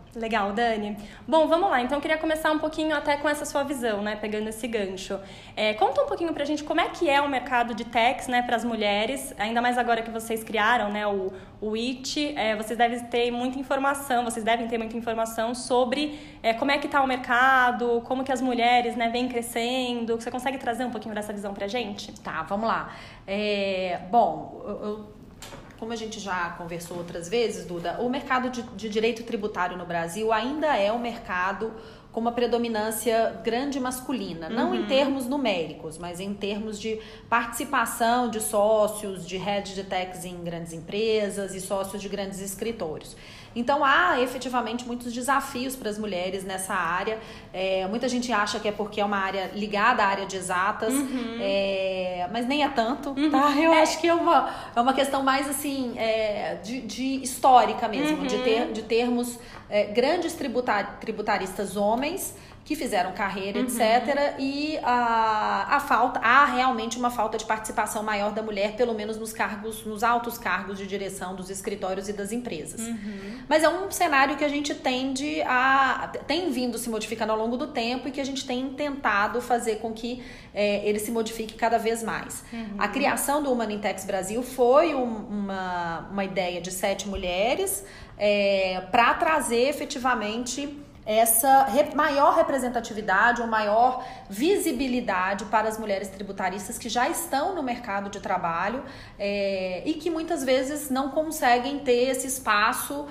Legal, Dani. Bom, vamos lá. Então, eu queria começar um pouquinho até com essa sua visão, né? Pegando esse gancho. É, conta um pouquinho pra gente como é que é o mercado de techs, né? Para as mulheres, ainda mais agora que vocês criaram, né? O, o I T. É, vocês devem ter muita informação, vocês devem ter muita informação sobre é, como é que tá o mercado, como que as mulheres, né, vêm crescendo. Você consegue trazer um pouquinho dessa visão pra gente? Tá, vamos lá. É, bom, eu... eu... Como a gente já conversou outras vezes, Duda, o mercado de, de direito tributário no Brasil ainda é um mercado com uma predominância grande masculina, não uhum. em termos numéricos, mas em termos de participação de sócios, de head de techs em grandes empresas e sócios de grandes escritórios. Então, há efetivamente muitos desafios para as mulheres nessa área. É, muita gente acha que é porque é uma área ligada à área de exatas, uhum. é, mas nem é tanto, uhum. tá? Eu é. acho que é uma, é uma questão mais, assim, é, de, de histórica mesmo, uhum. de, ter, de termos é, grandes tributar, tributaristas homens que fizeram carreira, uhum. etcétera. E a, a falta, há realmente uma falta de participação maior da mulher, pelo menos nos cargos, nos altos cargos de direção dos escritórios e das empresas. Uhum. Mas é um cenário que a gente tende a... tem vindo se modificando ao longo do tempo e que a gente tem tentado fazer com que é, ele se modifique cada vez mais. Uhum. A criação do Women in Techs Brasil foi um, uma, uma ideia de sete mulheres é, para trazer efetivamente essa maior representatividade ou maior visibilidade para as mulheres tributaristas que já estão no mercado de trabalho é, e que muitas vezes não conseguem ter esse espaço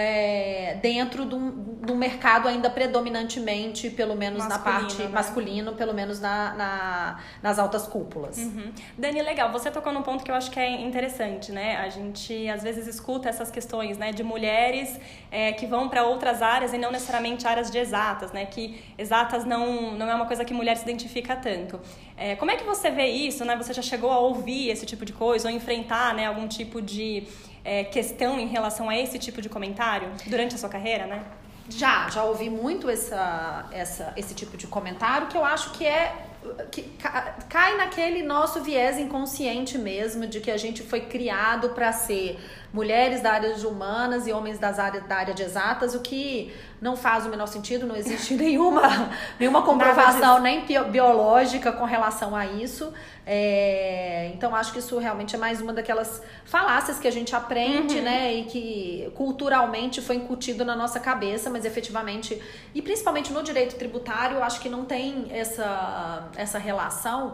é, dentro de um, de um mercado ainda predominantemente, pelo menos masculino, na parte né? masculino, pelo menos na, na, nas altas cúpulas. Uhum. Dani, legal, você tocou num ponto que eu acho que é interessante, né? A gente às vezes escuta essas questões, né, de mulheres é, que vão para outras áreas e não necessariamente áreas de exatas, né? Que exatas não, não é uma coisa que mulher se identifica tanto. É, como é que você vê isso, né? Você já chegou a ouvir esse tipo de coisa ou enfrentar, né, algum tipo de é, questão em relação a esse tipo de comentário durante a sua carreira, né? Já, já ouvi muito essa, essa, esse tipo de comentário que eu acho que é que cai naquele nosso viés inconsciente mesmo de que a gente foi criado para ser mulheres da área de humanas e homens das áreas, da área de exatas, o que não faz o menor sentido, não existe nenhuma, nenhuma comprovação nem biológica com relação a isso. É, então acho que isso realmente é mais uma daquelas falácias que a gente aprende, uhum. né, e que culturalmente foi incutido na nossa cabeça, mas efetivamente, e principalmente no direito tributário, eu acho que não tem essa, essa relação.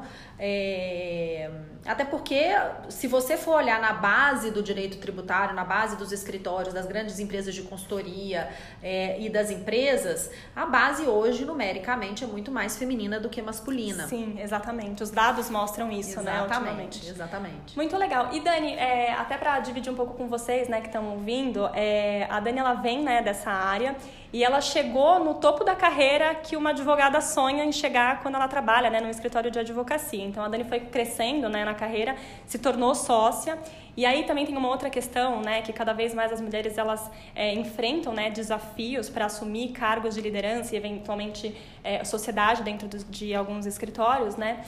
É, até porque se você for olhar na base do direito tributário, na base dos escritórios, das grandes empresas de consultoria é, e das empresas, a base hoje numericamente é muito mais feminina do que masculina. Sim, exatamente, os dados mostram isso, exatamente, né, ultimamente. Exatamente. Muito legal. E Dani, é, até para dividir um pouco com vocês, né, que estão ouvindo, é, a Dani ela vem, né, dessa área e ela chegou no topo da carreira que uma advogada sonha em chegar quando ela trabalha, né, no escritório de advocacia. Então a Dani foi crescendo, né, na carreira, se tornou sócia. E aí também tem uma outra questão, né, que cada vez mais as mulheres elas é, enfrentam, né, desafios para assumir cargos de liderança e eventualmente é, sociedade dentro de, de alguns escritórios, né?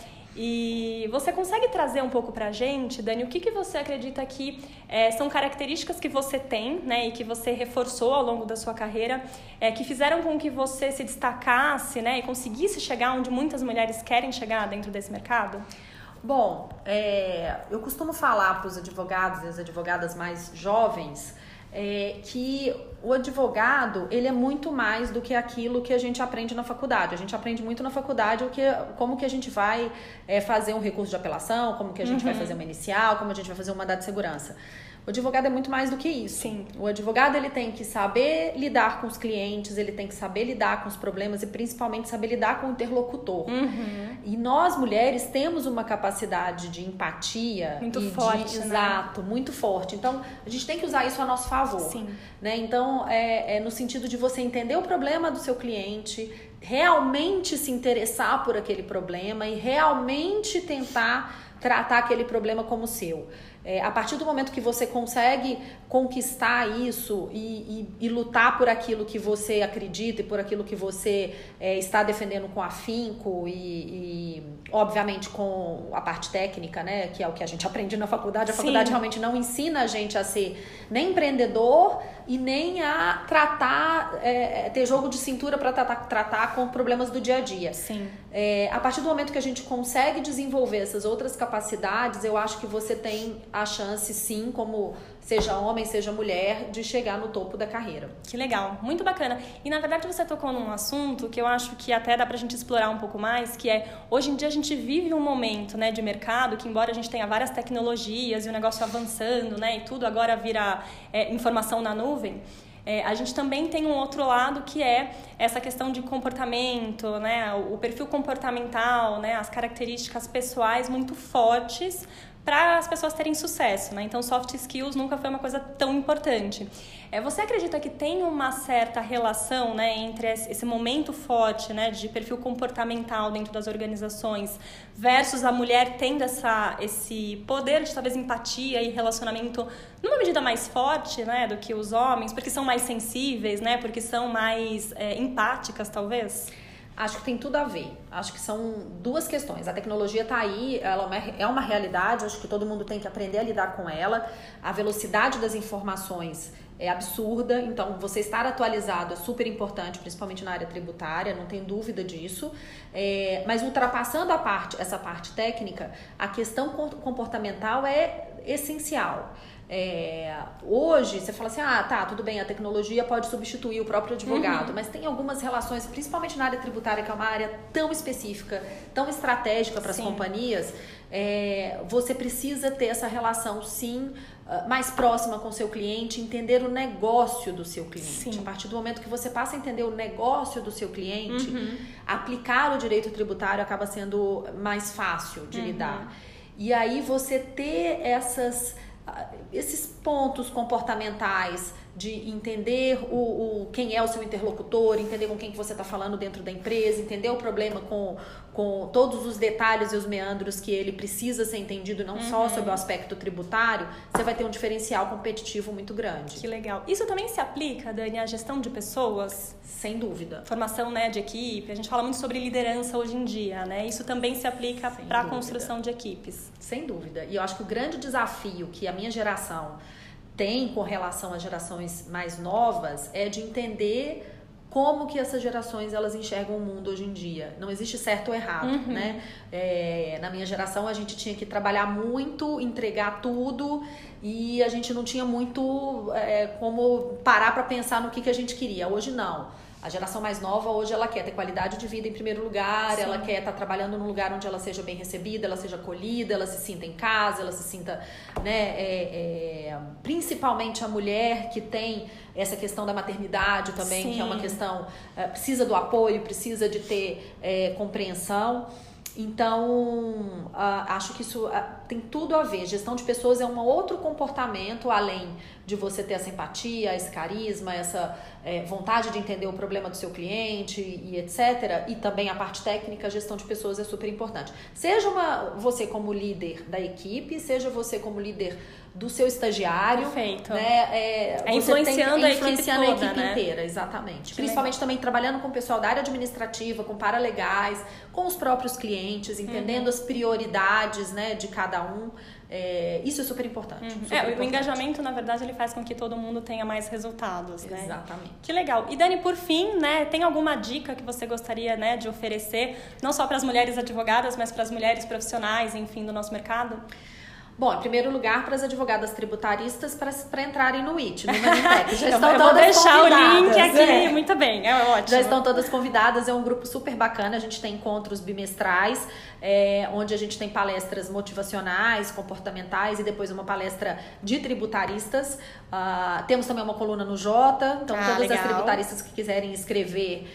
E você consegue trazer um pouco pra gente, Dani, o que, que você acredita que é, são características que você tem, né, e que você reforçou ao longo da sua carreira, é, que fizeram com que você se destacasse, né, e conseguisse chegar onde muitas mulheres querem chegar dentro desse mercado? Bom, é, eu costumo falar para os advogados e as advogadas mais jovens é, que o advogado, ele é muito mais do que aquilo que a gente aprende na faculdade. A gente aprende muito na faculdade o que, como que a gente vai é, fazer um recurso de apelação, como que a gente uhum. vai fazer uma inicial, como a gente vai fazer um mandado de segurança. O advogado é muito mais do que isso. Sim. O advogado ele tem que saber lidar com os clientes, ele tem que saber lidar com os problemas e principalmente saber lidar com o interlocutor. Uhum. E nós, mulheres, temos uma capacidade de empatia. Muito e forte, de, né? Exato, muito forte. Então, a gente tem que usar isso a nosso favor. Sim. Né? Então, é, é no sentido de você entender o problema do seu cliente, realmente se interessar por aquele problema e realmente tentar tratar aquele problema como seu. É, a partir do momento que você consegue conquistar isso e, e, e lutar por aquilo que você acredita e por aquilo que você é, está defendendo com afinco e, e, obviamente, com a parte técnica, né, que é o que a gente aprende na faculdade. A Sim. faculdade realmente não ensina a gente a ser nem empreendedor, e nem a tratar, é, ter jogo de cintura para tratar, tratar com problemas do dia a dia. Sim. É, a partir do momento que a gente consegue desenvolver essas outras capacidades, eu acho que você tem a chance, sim, como seja homem, seja mulher, de chegar no topo da carreira. Que legal, muito bacana. E na verdade você tocou num assunto que eu acho que até dá pra gente explorar um pouco mais, que é, hoje em dia a gente vive um momento, né, de mercado que, embora a gente tenha várias tecnologias e o negócio avançando, né, e tudo agora vira é, informação na nuvem, É, a gente também tem um outro lado que é essa questão de comportamento, né? O perfil comportamental, né? As características pessoais muito fortes para as pessoas terem sucesso, né? Então, soft skills nunca foi uma coisa tão importante. É, você acredita que tem uma certa relação, né, entre esse momento forte, né, de perfil comportamental dentro das organizações versus a mulher tendo essa, esse poder de talvez empatia e relacionamento numa medida mais forte, né, do que os homens, porque são mais sensíveis, né, porque são mais é, empáticas, talvez? Acho que tem tudo a ver. Acho que são duas questões. A tecnologia está aí, ela é uma realidade, acho que todo mundo tem que aprender a lidar com ela. A velocidade das informações é absurda, então você estar atualizado é super importante, principalmente na área tributária, não tem dúvida disso. É, mas ultrapassando a parte, essa parte técnica, a questão comportamental é essencial. É, hoje você fala assim, ah, tá, tudo bem, a tecnologia pode substituir o próprio advogado, uhum. mas tem algumas relações, principalmente na área tributária, que é uma área tão específica, tão estratégica para as companhias, é, você precisa ter essa relação, sim, mais próxima com o seu cliente, entender o negócio do seu cliente. Sim. A partir do momento que você passa a entender o negócio do seu cliente, uhum. aplicar o direito tributário acaba sendo mais fácil de uhum. lidar. E aí você ter essas... esses pontos comportamentais de entender o, o, quem é o seu interlocutor, entender com quem que você está falando dentro da empresa, entender o problema com, com todos os detalhes e os meandros que ele precisa ser entendido, não uhum. só sobre o aspecto tributário, você vai ter um diferencial competitivo muito grande. Que legal. Isso também se aplica, Dani, à gestão de pessoas? Sem dúvida. Formação, né, de equipe, a gente fala muito sobre liderança hoje em dia, né? Isso também se aplica para a construção de equipes. Sem dúvida. E eu acho que o grande desafio que a minha geração tem com relação às gerações mais novas é de entender como que essas gerações elas enxergam o mundo hoje em dia. Não existe certo ou errado, uhum. né? É, na minha geração a gente tinha que trabalhar muito, entregar tudo e a gente não tinha muito é, como parar para pensar no que, que a gente queria. Hoje não. A geração mais nova, hoje, ela quer ter qualidade de vida em primeiro lugar, Sim. ela quer estar trabalhando num lugar onde ela seja bem recebida, ela seja acolhida, ela se sinta em casa, ela se sinta, né, é, é, principalmente a mulher que tem essa questão da maternidade também, Sim. que é uma questão, é, precisa do apoio, precisa de ter é, compreensão. Então, uh, acho que isso uh, tem tudo a ver. Gestão de pessoas é um outro comportamento, além de você ter essa empatia, esse carisma, essa é, vontade de entender o problema do seu cliente e etcétera. E também a parte técnica, a gestão de pessoas é super importante. Seja uma, você como líder da equipe, seja você como líder do seu estagiário. Perfeito. Né, é, é influenciando, tem, é a influenciando equipe, a equipe toda, né? inteira, exatamente. Que Principalmente legal. Também trabalhando com o pessoal da área administrativa, com paralegais, com os próprios clientes, entendendo uhum. as prioridades, né, de cada um. É, isso é super importante. Uhum. Super é, importante. O engajamento, na verdade, ele faz com que todo mundo tenha mais resultados, né? Exatamente. Que legal. E Dani, por fim, né, tem alguma dica que você gostaria, né, de oferecer, não só para as mulheres advogadas, mas para as mulheres profissionais, enfim, do nosso mercado? Bom, em primeiro lugar, para as advogadas tributaristas para entrarem no I T, no Manitec. Já estão eu todas vou deixar convidadas, o link aqui, é. muito bem, é ótimo. Já estão todas convidadas, é um grupo super bacana, a gente tem encontros bimestrais, é, onde a gente tem palestras motivacionais, comportamentais e depois uma palestra de tributaristas. Uh, temos também uma coluna no Jota, então ah, todas legal. As tributaristas que quiserem escrever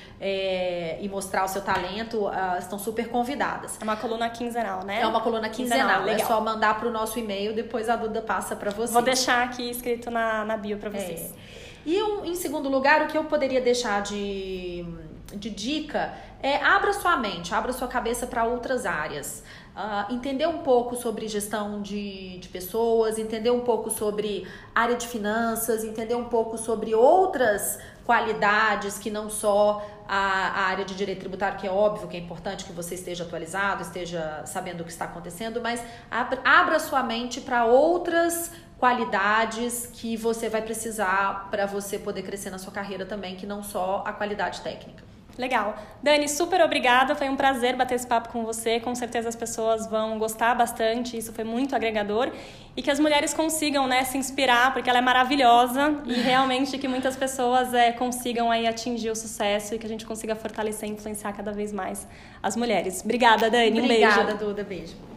é, e mostrar o seu talento uh, estão super convidadas. É uma coluna quinzenal, né? É uma coluna quinzenal, quinzenal é só mandar para o nosso e-mail, depois a Duda passa para vocês. Vou deixar aqui escrito na, na bio para vocês. É. E um, em segundo lugar, o que eu poderia deixar de, de dica é abra sua mente, abra sua cabeça para outras áreas. Uh, entender um pouco sobre gestão de, de pessoas, entender um pouco sobre área de finanças, entender um pouco sobre outras qualidades que não só a, a área de direito tributário, que é óbvio que é importante que você esteja atualizado, esteja sabendo o que está acontecendo, mas abra, abra sua mente para outras qualidades que você vai precisar para você poder crescer na sua carreira também, que não só a qualidade técnica. Legal. Dani, super obrigada. Foi um prazer bater esse papo com você. Com certeza as pessoas vão gostar bastante. Isso foi muito agregador. E que as mulheres consigam, né, se inspirar, porque ela é maravilhosa. E realmente que muitas pessoas é, consigam aí atingir o sucesso e que a gente consiga fortalecer e influenciar cada vez mais as mulheres. Obrigada, Dani. Um beijo. Obrigada, Duda. Beijo.